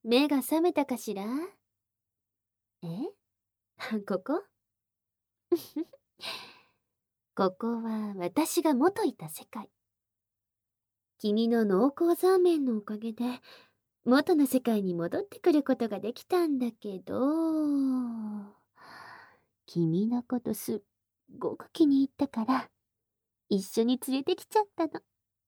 目が覚めたかしら？えここここは私が元いた世界。君の濃厚ザーメンのおかげで、元の世界に戻ってくることができたんだけど、君のことすっごく気に入ったから、一緒に連れてきちゃったの。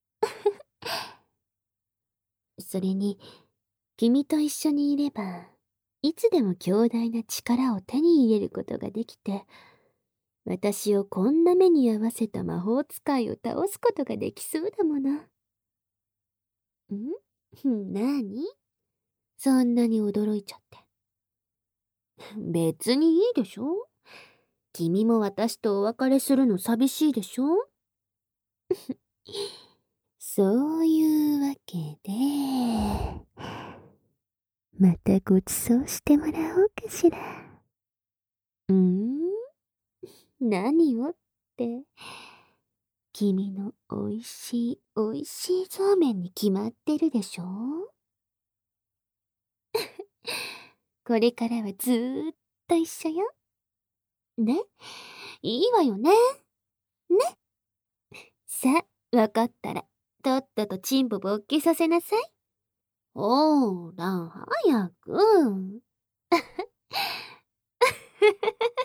それに、君と一緒にいれば、いつでも強大な力を手に入れることができて、私をこんな目に合わせた魔法使いを倒すことができそうだもの。なにそんなに驚いちゃって。別にいいでしょ？君も私とお別れするの寂しいでしょ？そういうわけで、またごちそうしてもらおうかしら。何をって。君のおいしいおいしいそうめんに決まってるでしょ？これからはずーっと一緒よ。ね？いいわよね？ね？さあ、わかったら、とっととチンポ勃起させなさい。ほーら、早く。